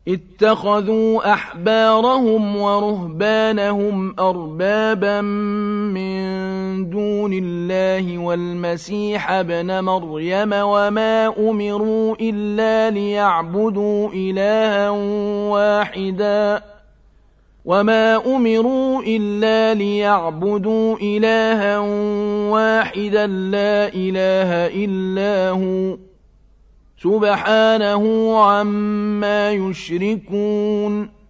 اتخذوا أحبارهم ورهبانهم أربابا من دون الله والمسيح ابن مريم وما أمروا إلا ليعبدوا إلها واحدا لا إله إلا هو سبحانه عما يشركون